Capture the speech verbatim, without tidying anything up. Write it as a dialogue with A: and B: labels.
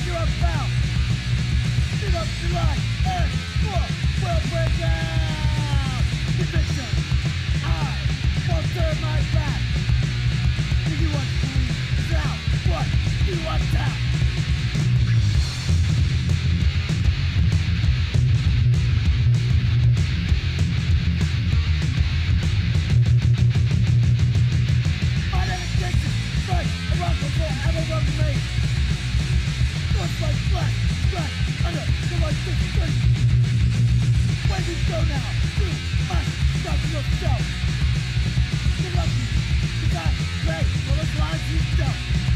A: you are found. Speed up your life and war will break down. Conviction, I won't turn my back. Do you want to leave without what you attack? My dedication, fight, a rock will forever run me. North by flesh, flesh, under the light of street. Where do you go now? You must stop yourself. You're lucky, you got great, well, it's lies you don't.